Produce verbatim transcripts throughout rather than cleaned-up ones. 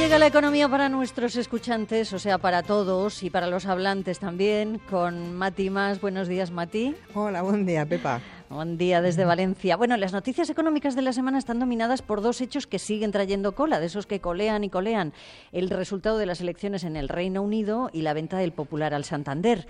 llega la economía para nuestros escuchantes, o sea, para todos y para los hablantes también, con Mati Mas. Buenos días, Mati. Hola, buen día, Pepa. Buen día desde Valencia. Bueno, las noticias económicas de la semana están dominadas por dos hechos que siguen trayendo cola, de esos que colean y colean. El resultado de las elecciones en el Reino Unido y la venta del Popular al Santander.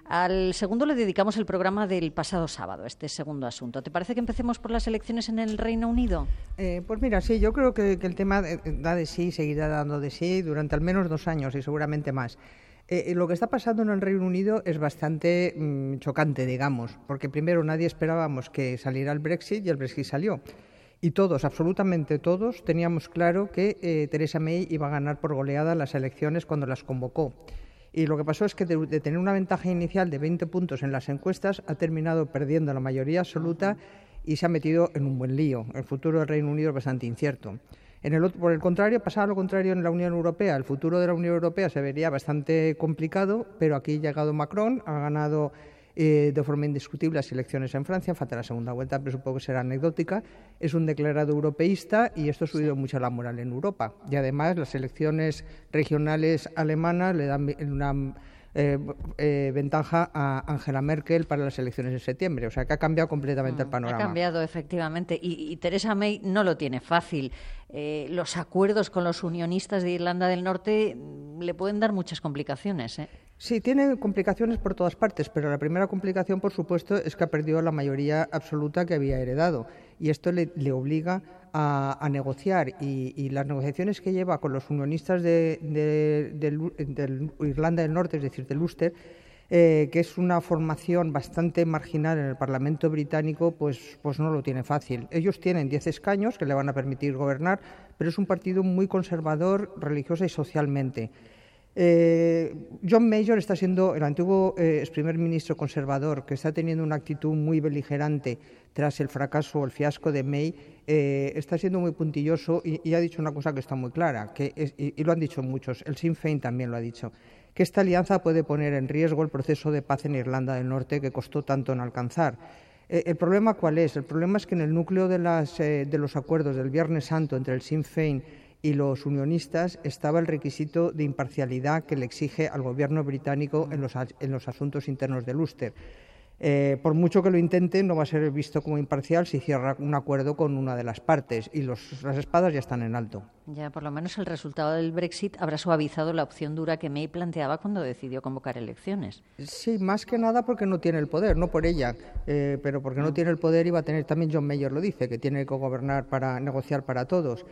Al segundo le dedicamos el programa del pasado sábado, este segundo asunto. ¿Te parece que empecemos por las elecciones en el Reino Unido? Eh, pues mira, sí, yo creo que, que el tema da de sí, seguirá dando de sí durante al menos dos años y seguramente más. Eh, lo que está pasando en el Reino Unido es bastante mmm, chocante, digamos, porque primero nadie esperábamos que saliera el Brexit y el Brexit salió. Y todos, absolutamente todos, teníamos claro que eh, Theresa May iba a ganar por goleada las elecciones cuando las convocó. Y lo que pasó es que de, de tener una ventaja inicial de veinte puntos en las encuestas, ha terminado perdiendo la mayoría absoluta y se ha metido en un buen lío. El futuro del Reino Unido es bastante incierto. En el, por el contrario, pasaba lo contrario en la Unión Europea. El futuro de la Unión Europea se vería bastante complicado, pero aquí ha llegado Macron, ha ganado eh, de forma indiscutible las elecciones en Francia, falta la segunda vuelta, pero supongo que será anecdótica. Es un declarado europeísta y esto ha subido mucho la moral en Europa. Y además las elecciones regionales alemanas le dan una eh, eh, ventaja a Angela Merkel para las elecciones de septiembre. O sea que ha cambiado completamente mm, el panorama. Ha cambiado, efectivamente. Y, y Theresa May no lo tiene fácil. Eh, los acuerdos con los unionistas de Irlanda del Norte le pueden dar muchas complicaciones, ¿eh? Sí, tiene complicaciones por todas partes, pero la primera complicación, por supuesto, es que ha perdido la mayoría absoluta que había heredado y esto le, le obliga a, a negociar y, y las negociaciones que lleva con los unionistas de, de, de, de, de Irlanda del Norte, es decir, de Ulster, eh, que es una formación bastante marginal en el Parlamento británico, pues, pues no lo tiene fácil. Ellos tienen diez escaños que le van a permitir gobernar, pero es un partido muy conservador religiosa y socialmente. Eh, John Major está siendo el antiguo eh, ex primer ministro conservador que está teniendo una actitud muy beligerante tras el fracaso o el fiasco de May, eh, está siendo muy puntilloso y, y ha dicho una cosa que está muy clara, que es, y, y lo han dicho muchos, el Sinn Féin también lo ha dicho, que esta alianza puede poner en riesgo el proceso de paz en Irlanda del Norte que costó tanto en alcanzar. Eh, ¿El problema cuál es? El problema es que en el núcleo de, las, eh, de los acuerdos del Viernes Santo entre el Sinn Féin y los unionistas estaba el requisito de imparcialidad que le exige al gobierno británico en los, en los asuntos internos del Ulster. Eh, por mucho que lo intente, no va a ser visto como imparcial si cierra un acuerdo con una de las partes y los, las espadas ya están en alto. Ya, por lo menos el resultado del Brexit habrá suavizado la opción dura que May planteaba cuando decidió convocar elecciones. Sí, más que nada porque no tiene el poder, no por ella, eh, pero porque no. no tiene el poder iba a tener, también John Major lo dice, que tiene que gobernar para negociar para todos.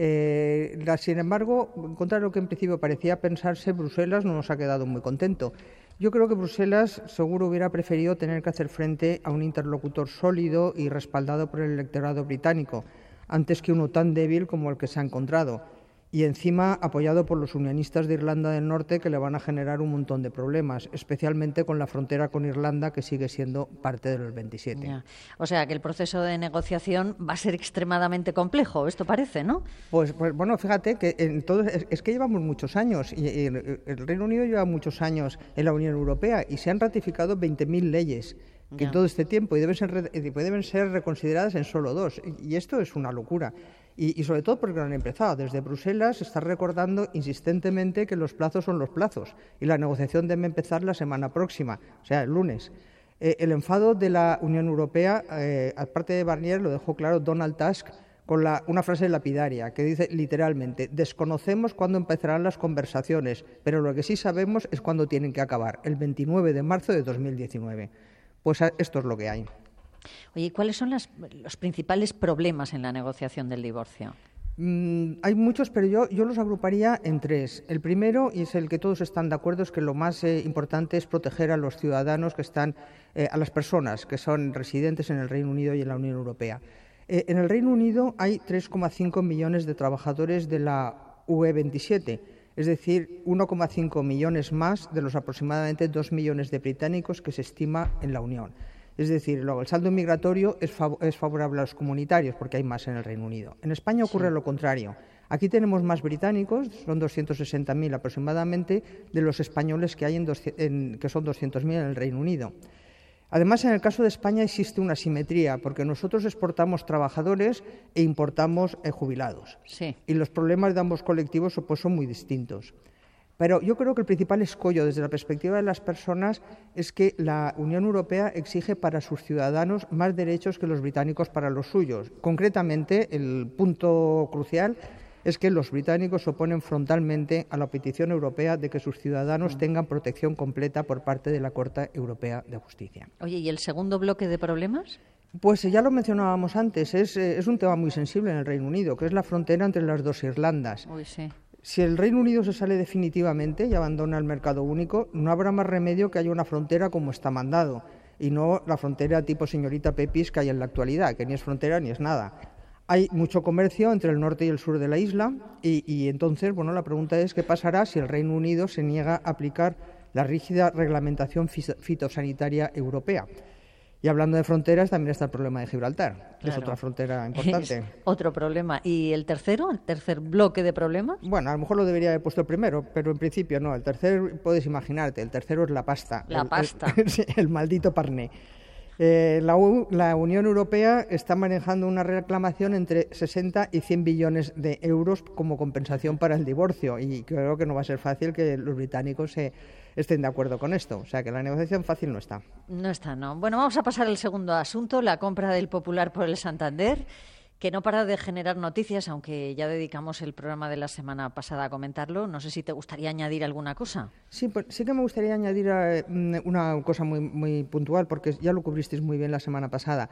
Eh, la, sin embargo, contrario a lo que en principio parecía pensarse, Bruselas no nos ha quedado muy contento. Yo creo que Bruselas seguro hubiera preferido tener que hacer frente a un interlocutor sólido y respaldado por el electorado británico, antes que uno tan débil como el que se ha encontrado, y encima apoyado por los unionistas de Irlanda del Norte que le van a generar un montón de problemas, especialmente con la frontera con Irlanda que sigue siendo parte de los veintisiete. Ya. O sea que el proceso de negociación va a ser extremadamente complejo, esto parece, ¿no? Pues, pues bueno, fíjate que en todo, es, es que llevamos muchos años y, y el, el Reino Unido lleva muchos años en la Unión Europea y se han ratificado veinte mil leyes que en todo este tiempo y deben ser, deben ser reconsideradas en solo dos. Y esto es una locura. Y, y sobre todo porque lo han empezado. Desde Bruselas se está recordando insistentemente que los plazos son los plazos y la negociación debe empezar la semana próxima, o sea, el lunes. Eh, el enfado de la Unión Europea, eh, aparte de Barnier, lo dejó claro Donald Tusk con la, una frase lapidaria que dice literalmente: desconocemos cuándo empezarán las conversaciones, pero lo que sí sabemos es cuándo tienen que acabar, el veintinueve de marzo de dos mil diecinueve. Pues esto es lo que hay. Oye, ¿cuáles son las, los principales problemas en la negociación del divorcio? Mm, hay muchos, pero yo, yo los agruparía en tres. El primero, y es el que todos están de acuerdo, es que lo más eh, importante es proteger a los ciudadanos que están, eh, a las personas que son residentes en el Reino Unido y en la Unión Europea. Eh, en el Reino Unido hay tres coma cinco millones de trabajadores de la U E veintisiete, es decir, uno coma cinco millones más de los aproximadamente dos millones de británicos que se estima en la Unión. Es decir, luego el saldo migratorio es, fav es favorable a los comunitarios porque hay más en el Reino Unido. En España ocurre sí. lo contrario. Aquí tenemos más británicos, son doscientos sesenta mil aproximadamente, de los españoles que hay en, en que son doscientos mil en el Reino Unido. Además, en el caso de España existe una asimetría, porque nosotros exportamos trabajadores e importamos eh, jubilados. Sí. Y los problemas de ambos colectivos pues, son muy distintos. Pero yo creo que el principal escollo desde la perspectiva de las personas es que la Unión Europea exige para sus ciudadanos más derechos que los británicos para los suyos. Concretamente, el punto crucial es que los británicos se oponen frontalmente a la petición europea de que sus ciudadanos tengan protección completa por parte de la Corte Europea de Justicia. Oye, ¿y el segundo bloque de problemas? Pues ya lo mencionábamos antes, es, es un tema muy sensible en el Reino Unido, que es la frontera entre las dos Irlandas. Uy, sí. Si el Reino Unido se sale definitivamente y abandona el mercado único, no habrá más remedio que haya una frontera como está mandado, y no la frontera tipo señorita Pepis que hay en la actualidad, que ni es frontera ni es nada. Hay mucho comercio entre el norte y el sur de la isla y, y entonces, bueno, la pregunta es qué pasará si el Reino Unido se niega a aplicar la rígida reglamentación fitosanitaria europea. Y hablando de fronteras, también está el problema de Gibraltar, que claro. es otra frontera importante. Es otro problema. ¿Y el tercero, el tercer bloque de problemas? Bueno, a lo mejor lo debería haber puesto el primero, pero en principio no. El tercero, puedes imaginarte, el tercero es la pasta. La el, pasta. El, el maldito parné. Eh, la, U, la Unión Europea está manejando una reclamación entre sesenta y cien billones de euros como compensación para el divorcio y creo que no va a ser fácil que los británicos se estén de acuerdo con esto. O sea que la negociación fácil no está. No está, no. Bueno, vamos a pasar al segundo asunto, la compra del Popular por el Santander, que no para de generar noticias, aunque ya dedicamos el programa de la semana pasada a comentarlo. No sé si te gustaría añadir alguna cosa. Sí, pues, sí que me gustaría añadir eh, una cosa muy, muy puntual, porque ya lo cubristeis muy bien la semana pasada.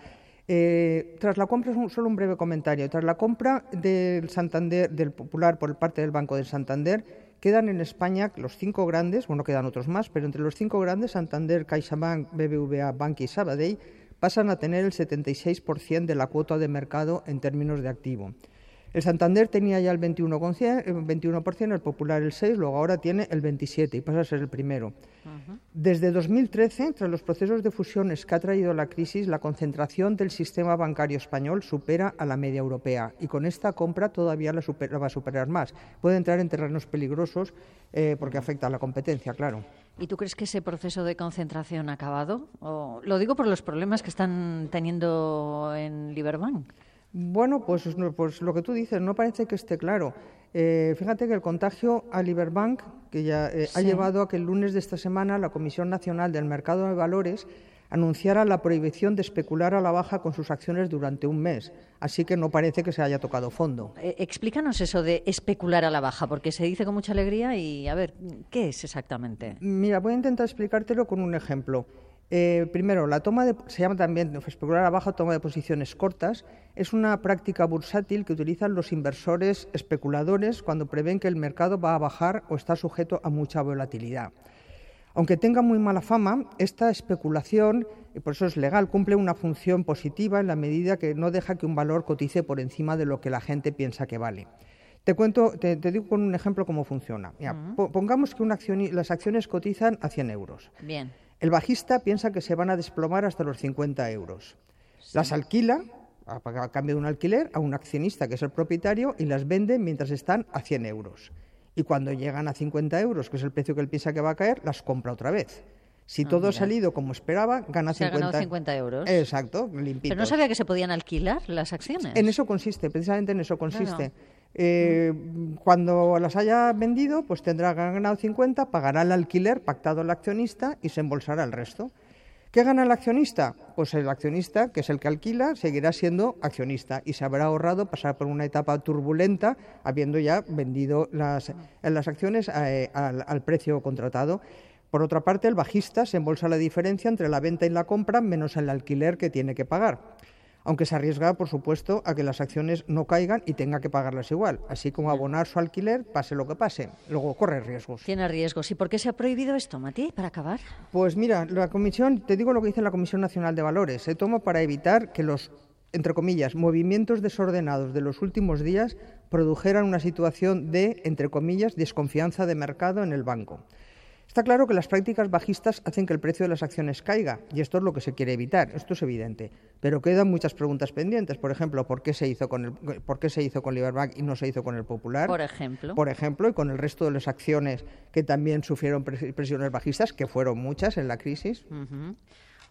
Eh, tras la compra, solo un breve comentario, tras la compra del Santander, del Popular por parte del Banco del Santander, quedan en España los cinco grandes, bueno, quedan otros más, pero entre los cinco grandes, Santander, CaixaBank, B B V A, Bankia y Sabadell, pasan a tener el setenta y seis por ciento de la cuota de mercado en términos de activo. El Santander tenía ya el veintiuno por ciento, el Popular el seis por ciento, luego ahora tiene el veintisiete por ciento y pasa a ser el primero. Uh-huh. Desde dos mil trece, tras los procesos de fusiones que ha traído la crisis, la concentración del sistema bancario español supera a la media europea y con esta compra todavía la, super, la va a superar más. Puede entrar en terrenos peligrosos eh, porque afecta a la competencia, claro. ¿Y tú crees que ese proceso de concentración ha acabado? O, lo digo por los problemas que están teniendo en Liberbank. Bueno, pues, pues lo que tú dices, no parece que esté claro. Eh, fíjate que el contagio a Liberbank, que ya eh, sí. ha llevado a que el lunes de esta semana la Comisión Nacional del Mercado de Valores anunciara la prohibición de especular a la baja con sus acciones durante un mes. Así que no parece que se haya tocado fondo. Eh, explícanos eso de especular a la baja, porque se dice con mucha alegría y, a ver, ¿qué es exactamente? Mira, voy a intentar explicártelo con un ejemplo. Eh, primero, la toma de, se llama también especular a la baja, toma de posiciones cortas. Es una práctica bursátil que utilizan los inversores especuladores cuando prevén que el mercado va a bajar o está sujeto a mucha volatilidad. Aunque tenga muy mala fama, esta especulación, y por eso es legal, cumple una función positiva en la medida que no deja que un valor cotice por encima de lo que la gente piensa que vale. Te cuento, te, te digo con un ejemplo cómo funciona. Mira, uh-huh. Pongamos que una acción, las acciones cotizan a cien euros. Bien. El bajista piensa que se van a desplomar hasta los cincuenta euros. Sí. Las alquila, a, a cambio de un alquiler, a un accionista que es el propietario y las vende mientras están a cien euros. Y cuando llegan a cincuenta euros, que es el precio que él piensa que va a caer, las compra otra vez. Si ah, todo mira. ha salido como esperaba, gana se cincuenta. Ha ganado cincuenta euros. Exacto, limpito. Pero no sabía que se podían alquilar las acciones. En eso consiste, precisamente en eso consiste. Claro. Eh, mm. Cuando las haya vendido, pues tendrá ganado cincuenta, pagará el alquiler pactado al accionista y se embolsará el resto. ¿Qué gana el accionista? Pues el accionista, que es el que alquila, seguirá siendo accionista y se habrá ahorrado pasar por una etapa turbulenta habiendo ya vendido las, las acciones eh, al, al precio contratado. Por otra parte, el bajista se embolsa la diferencia entre la venta y la compra menos el alquiler que tiene que pagar, aunque se arriesga, por supuesto, a que las acciones no caigan y tenga que pagarlas igual, así como abonar su alquiler, pase lo que pase. Luego corre riesgos. Tiene riesgos. ¿Y por qué se ha prohibido esto, Mati, para acabar? Pues mira, la Comisión, te digo lo que dice la Comisión Nacional de Valores, se toma para evitar que los, entre comillas, movimientos desordenados de los últimos días produjeran una situación de, entre comillas, desconfianza de mercado en el banco. Está claro que las prácticas bajistas hacen que el precio de las acciones caiga y esto es lo que se quiere evitar, esto es evidente. Pero quedan muchas preguntas pendientes. Por ejemplo, ¿por qué se hizo con el, por qué se hizo con Liberbank y no se hizo con el Popular? Por ejemplo. Por ejemplo, y con el resto de las acciones que también sufrieron presiones bajistas, que fueron muchas en la crisis. Uh-huh.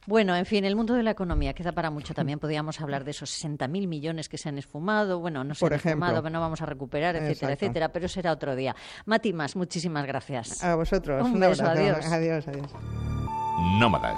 Bueno, en fin, el mundo de la economía queda para mucho. También podríamos hablar de esos sesenta mil millones que se han esfumado. Bueno, no se Por han ejemplo. esfumado, pero no vamos a recuperar, etcétera, Exacto. etcétera. Pero será otro día. Mati Mas, muchísimas gracias. A vosotros. Un Un beso, abrazo. adiós. Adiós, adiós. Nómada.